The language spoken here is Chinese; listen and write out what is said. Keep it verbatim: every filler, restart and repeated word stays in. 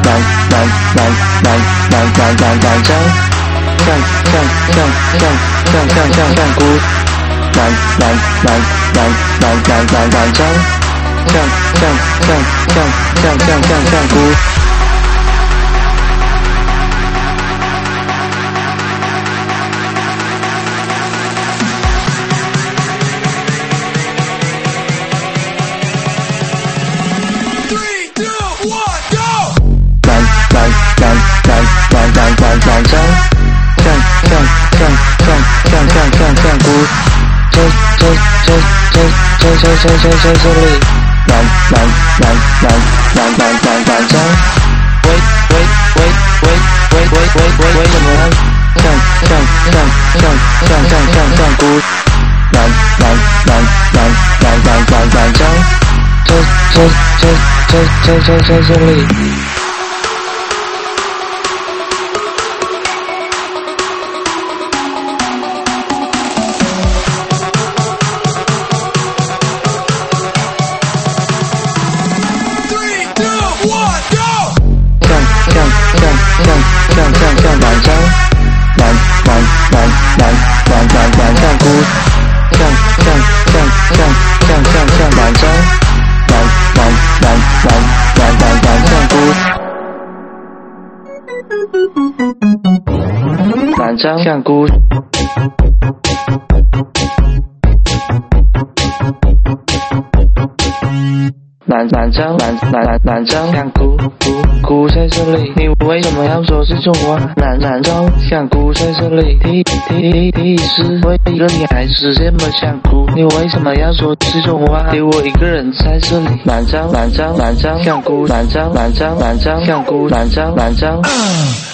南南南南南南南南张，像像像像像像像像姑，南南南南南南南南张，像像像像像像像像姑。南南南南南南南张，像像像像像像像像姑，这这这这这这这这这这里，南南南南南南南南张，喂喂喂喂喂喂喂喂喂什么样？像像像像像像像像姑，南南南南南南南南张，这这这这这这这这里。像像像像像像南张，南南南南南南南像姑，像像像像像像像南张，南南南南南南南像姑，南张像姑。南南张南南南南张像姑姑姑在这里，你为什么要说是中国？南南张像姑在这里，第第第第一次为一个女孩子这么想哭，你为什么要说是中国？留我一个人在这里。南张南张南张像姑，南张南张南张像姑，南张南张。